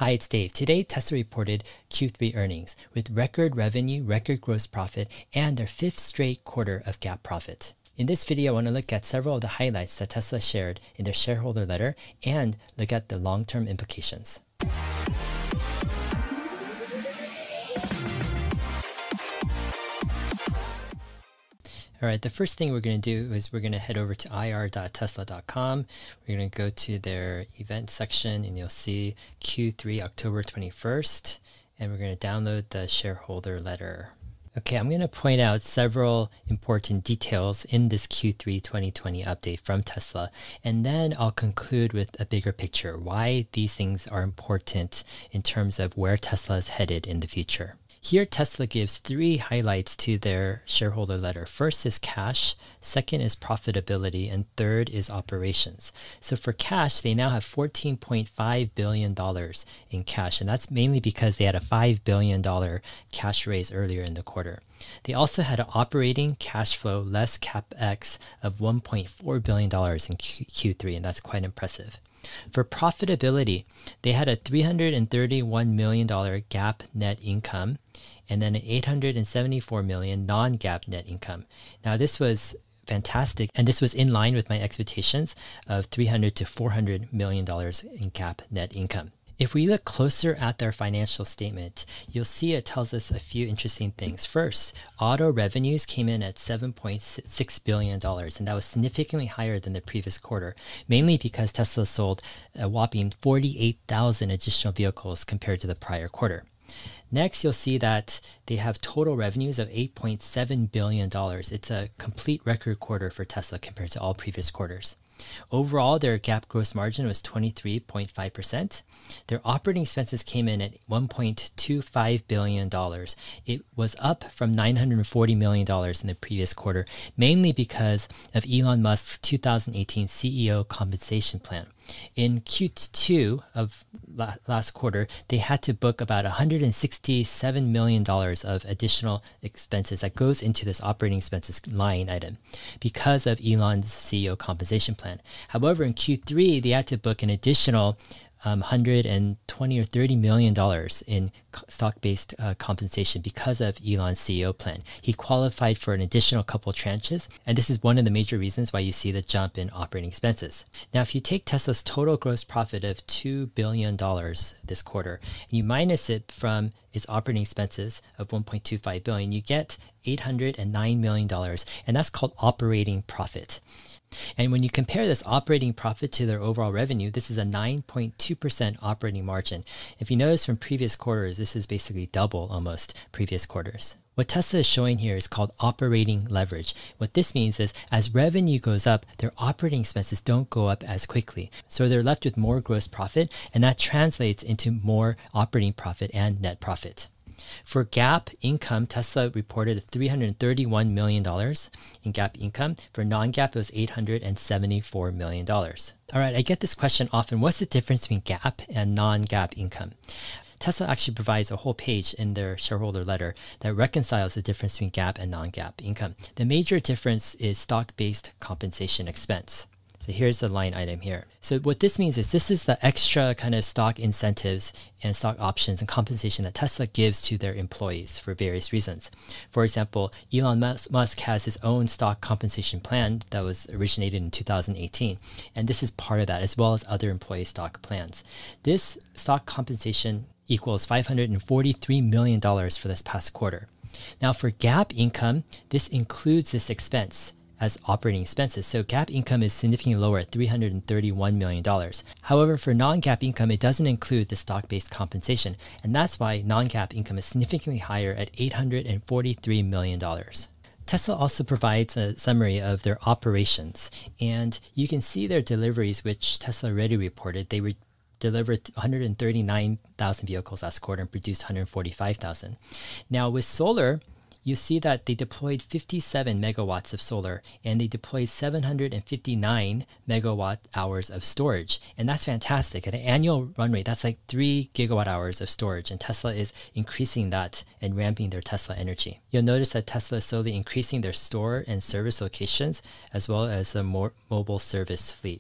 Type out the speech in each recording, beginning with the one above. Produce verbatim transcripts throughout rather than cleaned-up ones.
Hi, it's Dave. Today, Tesla reported Q three earnings with record revenue, record gross profit, and their fifth straight quarter of GAAP profit. In this video, I want to look at several of the highlights that Tesla shared in their shareholder letter and look at the long-term implications. All right, the first thing we're going to do is we're going to head over to I R dot tesla dot com. We're going to go to their event section and you'll see Q three October twenty-first, and we're going to download the shareholder letter. Okay, I'm going to point out several important details in this Q three twenty twenty update from Tesla, and then I'll conclude with a bigger picture, why these things are important in terms of where Tesla is headed in the future. Here, Tesla gives three highlights to their shareholder letter. First is cash, second is profitability, and third is operations. So for cash, they now have fourteen point five billion dollars in cash, and that's mainly because they had a five billion dollars cash raise earlier in the quarter. They also had an operating cash flow less CapEx of one point four billion dollars in Q three, and that's quite impressive. For profitability, they had a three hundred thirty-one million dollars GAAP net income and then an eight hundred seventy-four million dollars non-GAAP net income. Now this was fantastic, and this was in line with my expectations of three hundred to four hundred million dollars in GAAP net income. If we look closer at their financial statement, you'll see it tells us a few interesting things. First, auto revenues came in at seven point six billion dollars, and that was significantly higher than the previous quarter, mainly because Tesla sold a whopping forty-eight thousand additional vehicles compared to the prior quarter. Next, you'll see that they have total revenues of eight point seven billion dollars. It's a complete record quarter for Tesla compared to all previous quarters. Overall, their GAAP gross margin was twenty-three point five percent. Their operating expenses came in at one point two five billion dollars. It was up from nine hundred forty million dollars in the previous quarter, mainly because of Elon Musk's two thousand eighteen C E O compensation plan. In Q two of la last quarter, they had to book about one hundred sixty-seven million dollars of additional expenses that goes into this operating expenses line item because of Elon's C E O compensation plan. However, in Q three, they had to book an additional um, one hundred twenty or thirty million dollars in stock-based uh, compensation because of Elon's C E O plan. He qualified for an additional couple tranches, and this is one of the major reasons why you see the jump in operating expenses. Now, if you take Tesla's total gross profit of two billion dollars this quarter, and you minus it from its operating expenses of one point two five billion dollars, you get eight hundred nine million dollars, and that's called operating profit. And when you compare this operating profit to their overall revenue, this is a nine point two percent operating margin. If you notice from previous quarters, this is basically double almost previous quarters. What Tesla is showing here is called operating leverage. What this means is as revenue goes up, their operating expenses don't go up as quickly. So they're left with more gross profit, and that translates into more operating profit and net profit. For GAAP income, Tesla reported three hundred thirty-one million dollars in GAAP income. For non-GAAP, it was eight hundred seventy-four million dollars. All right, I get this question often. What's the difference between GAAP and non-GAAP income? Tesla actually provides a whole page in their shareholder letter that reconciles the difference between GAAP and non-GAAP income. The major difference is stock-based compensation expense. So here's the line item here. So what this means is this is the extra kind of stock incentives and stock options and compensation that Tesla gives to their employees for various reasons. For example, Elon Musk has his own stock compensation plan that was originated in two thousand eighteen. And this is part of that, as well as other employee stock plans. This stock compensation equals five hundred forty-three million dollars for this past quarter. Now for GAAP income, this includes this expense as operating expenses. So GAAP income is significantly lower at three hundred thirty-one million dollars. However, for non-GAAP income, it doesn't include the stock-based compensation. And that's why non-GAAP income is significantly higher at eight hundred forty-three million dollars. Tesla also provides a summary of their operations. And you can see their deliveries, which Tesla already reported. They re delivered one hundred thirty-nine thousand vehicles last quarter and produced one hundred forty-five thousand. Now with solar, you see that they deployed fifty-seven megawatts of solar, and they deployed seven hundred fifty-nine megawatt hours of storage. And that's fantastic. At an annual run rate, that's like three gigawatt hours of storage. And Tesla is increasing that and ramping their Tesla Energy. You'll notice that Tesla is slowly increasing their store and service locations, as well as the more mobile service fleet.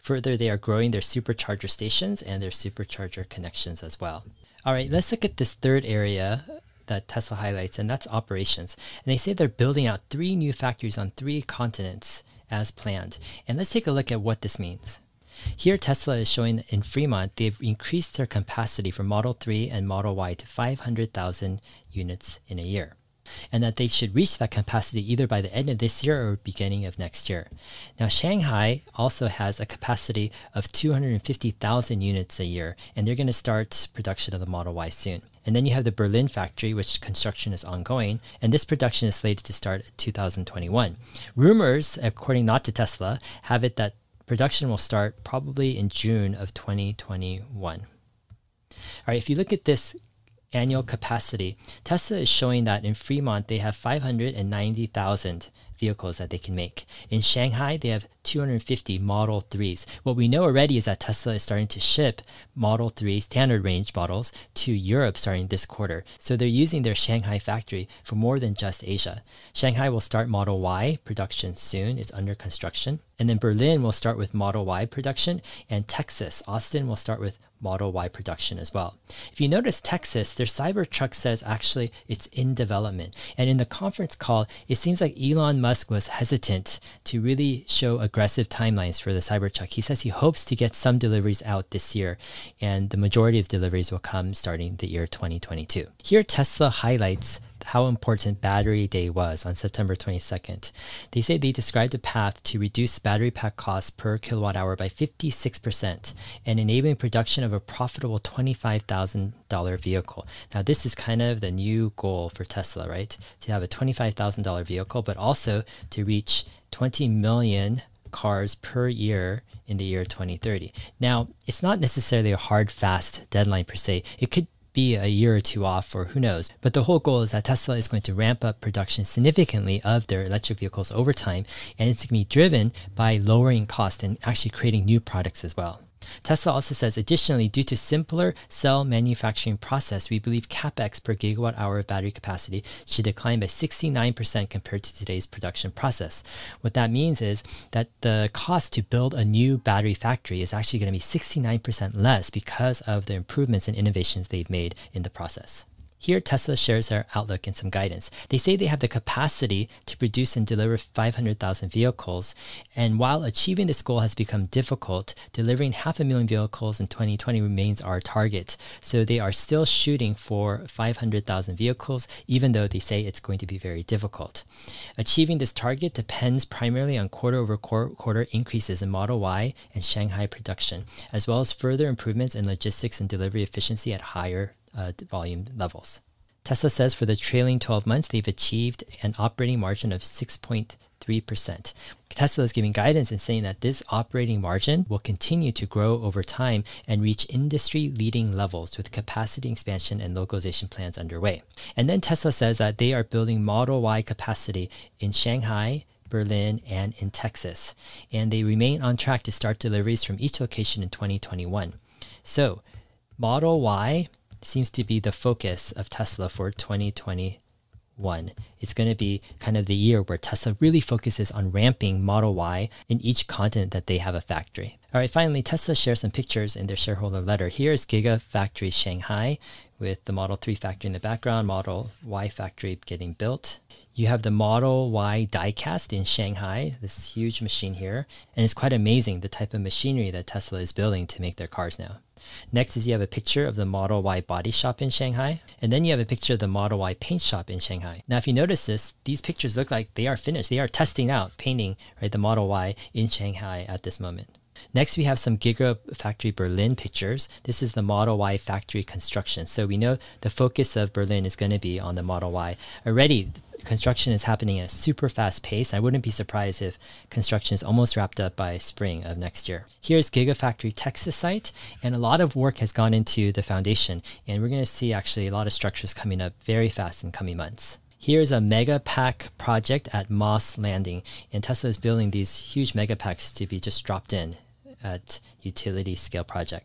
Further, they are growing their supercharger stations and their supercharger connections as well. All right, let's look at this third area that Tesla highlights, and that's operations. And they say they're building out three new factories on three continents as planned. And let's take a look at what this means. Here, Tesla is showing that in Fremont, they've increased their capacity for Model three and Model Y to five hundred thousand units in a year, and that they should reach that capacity either by the end of this year or beginning of next year. Now, Shanghai also has a capacity of two hundred fifty thousand units a year, and they're going to start production of the Model Y soon. And then you have the Berlin factory, which construction is ongoing, and this production is slated to start in two thousand twenty-one. Rumors, according not to Tesla, have it that production will start probably in June of twenty twenty-one. All right, if you look at this annual capacity, Tesla is showing that in Fremont, they have five hundred ninety thousand vehicles that they can make. In Shanghai, they have two hundred fifty Model threes. What we know already is that Tesla is starting to ship Model three standard range models to Europe starting this quarter. So they're using their Shanghai factory for more than just Asia. Shanghai will start Model Y production soon. It's under construction. And then Berlin will start with Model Y production, and Texas, Austin, will start with Model Y production as well. If you notice Texas, their Cybertruck says actually it's in development. And in the conference call, it seems like Elon Musk was hesitant to really show aggressive timelines for the Cybertruck. He says he hopes to get some deliveries out this year, and the majority of deliveries will come starting the year twenty twenty-two. Here, Tesla highlights how important Battery Day was on September twenty-second. They say they described a path to reduce battery pack costs per kilowatt hour by fifty-six percent and enabling production of a profitable twenty-five thousand dollar vehicle. Now, this is kind of the new goal for Tesla, right? To have a twenty-five thousand dollar vehicle, but also to reach twenty million cars per year in the year twenty thirty. Now, it's not necessarily a hard, fast deadline per se. It could be a year or two off, or who knows. But the whole goal is that Tesla is going to ramp up production significantly of their electric vehicles over time, and it's going to be driven by lowering cost and actually creating new products as well. Tesla also says, additionally, due to simpler cell manufacturing process, we believe capex per gigawatt hour of battery capacity should decline by sixty-nine percent compared to today's production process. What that means is that the cost to build a new battery factory is actually going to be sixty-nine percent less because of the improvements and innovations they've made in the process. Here, Tesla shares their outlook and some guidance. They say they have the capacity to produce and deliver five hundred thousand vehicles, and while achieving this goal has become difficult, delivering half a million vehicles in twenty twenty remains our target. So they are still shooting for five hundred thousand vehicles, even though they say it's going to be very difficult. Achieving this target depends primarily on quarter-over-quarter increases in Model Y and Shanghai production, as well as further improvements in logistics and delivery efficiency at higher Uh, volume levels. Tesla says for the trailing twelve months, they've achieved an operating margin of six point three percent. Tesla is giving guidance and saying that this operating margin will continue to grow over time and reach industry-leading levels with capacity expansion and localization plans underway. And then Tesla says that they are building Model Y capacity in Shanghai, Berlin, and in Texas. And they remain on track to start deliveries from each location in twenty twenty-one. So Model Y seems to be the focus of Tesla for twenty twenty-one. It's going to be kind of the year where Tesla really focuses on ramping Model Y in each continent that they have a factory. All right, finally, Tesla shares some pictures in their shareholder letter. Here's Gigafactory Shanghai with the Model three factory in the background, Model Y factory getting built. You have the Model Y diecast in Shanghai, this huge machine here. And it's quite amazing the type of machinery that Tesla is building to make their cars now. Next is you have a picture of the Model Y body shop in Shanghai, and then you have a picture of the Model Y paint shop in Shanghai. Now, if you notice this, these pictures look like they are finished. They are testing out painting, right, the Model Y in Shanghai at this moment. Next, we have some Gigafactory Berlin pictures. This is the Model Y factory construction. So we know the focus of Berlin is going to be on the Model Y. Already, construction is happening at a super fast pace. I wouldn't be surprised if construction is almost wrapped up by spring of next year. Here's Gigafactory Texas site, and a lot of work has gone into the foundation, and we're going to see actually a lot of structures coming up very fast in coming months. Here's a Megapack project at Moss Landing, and Tesla is building these huge Megapacks to be just dropped in at utility scale projects.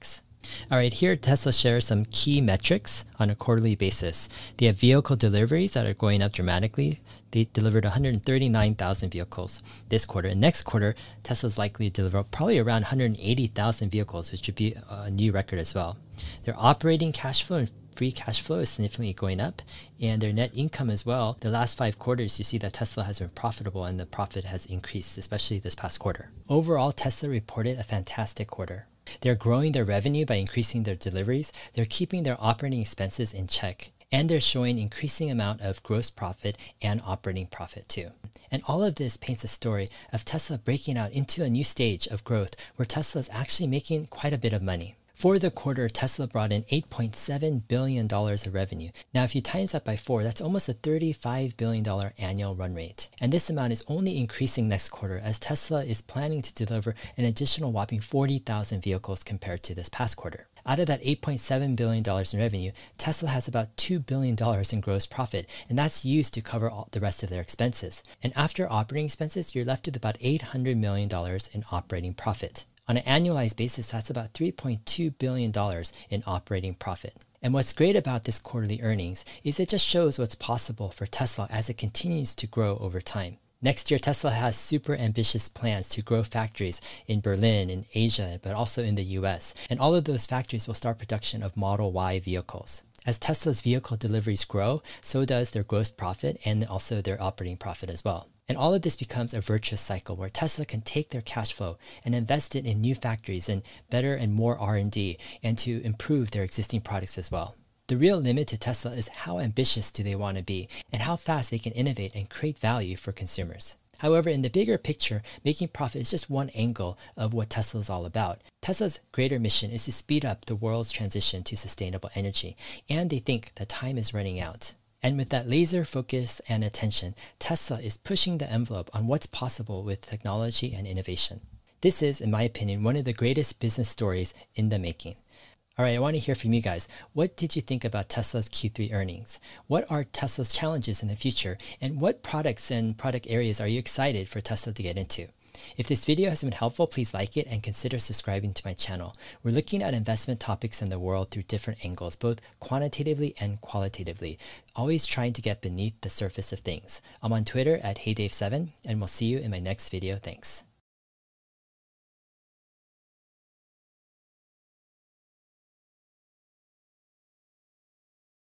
All right, here Tesla shares some key metrics on a quarterly basis. They have vehicle deliveries that are going up dramatically. They delivered one hundred thirty-nine thousand vehicles this quarter. And next quarter, Tesla's likely to deliver probably around one hundred eighty thousand vehicles, which would be a new record as well. Their operating cash flow and free cash flow is significantly going up, and their net income as well. The last five quarters, you see that Tesla has been profitable and the profit has increased, especially this past quarter. Overall, Tesla reported a fantastic quarter. They're growing their revenue by increasing their deliveries, they're keeping their operating expenses in check, and they're showing increasing amount of gross profit and operating profit too. And all of this paints a story of Tesla breaking out into a new stage of growth where Tesla is actually making quite a bit of money. For the quarter, Tesla brought in eight point seven billion dollars of revenue. Now, if you times that by four, that's almost a thirty-five billion dollars annual run rate. And this amount is only increasing next quarter as Tesla is planning to deliver an additional whopping forty thousand vehicles compared to this past quarter. Out of that eight point seven billion dollars in revenue, Tesla has about two billion dollars in gross profit, and that's used to cover all the rest of their expenses. And after operating expenses, you're left with about eight hundred million dollars in operating profit. On an annualized basis, that's about three point two billion dollars in operating profit. And what's great about this quarterly earnings is it just shows what's possible for Tesla as it continues to grow over time. Next year, Tesla has super ambitious plans to grow factories in Berlin, in Asia, but also in the U S. And all of those factories will start production of Model Y vehicles. As Tesla's vehicle deliveries grow, so does their gross profit and also their operating profit as well. And all of this becomes a virtuous cycle where Tesla can take their cash flow and invest it in new factories and better and more R and D and to improve their existing products as well. The real limit to Tesla is how ambitious do they want to be and how fast they can innovate and create value for consumers. However, in the bigger picture, making profit is just one angle of what Tesla is all about. Tesla's greater mission is to speed up the world's transition to sustainable energy, and they think that time is running out. And with that laser focus and attention, Tesla is pushing the envelope on what's possible with technology and innovation. This is, in my opinion, one of the greatest business stories in the making. All right, I want to hear from you guys. What did you think about Tesla's Q three earnings? What are Tesla's challenges in the future? And what products and product areas are you excited for Tesla to get into? If this video has been helpful, please like it and consider subscribing to my channel. We're looking at investment topics in the world through different angles, both quantitatively and qualitatively, always trying to get beneath the surface of things. I'm on Twitter at Hey Dave seven, and we'll see you in my next video. Thanks.